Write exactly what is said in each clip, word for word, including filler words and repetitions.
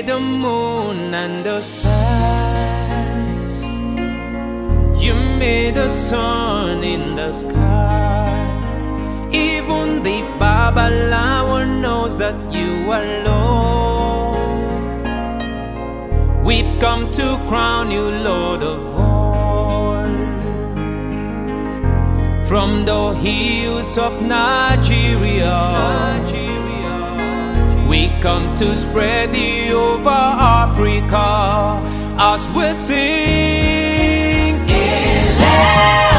made the moon and the stars. You made the sun in the sky. Even the Babalawo knows that you are Lord. We've come to crown you Lord of all. From the hills of Nigeria, Nigeria, we come to spread you over Africa as we sing. Ileo,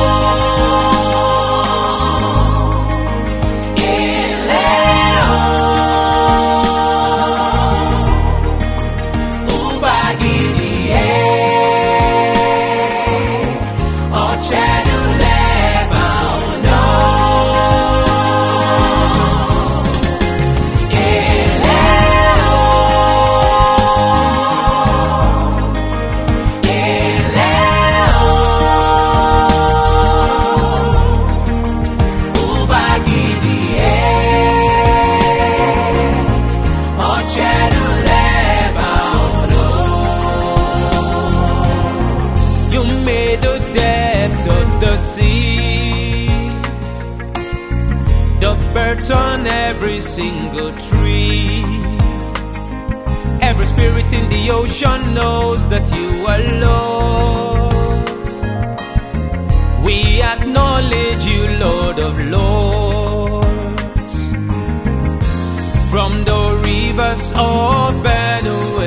Ileo, Ubagidie, Ochedule. The sea, the birds on every single tree, every spirit in the ocean knows that you are Lord. We acknowledge you, Lord of Lords. From the rivers of Benue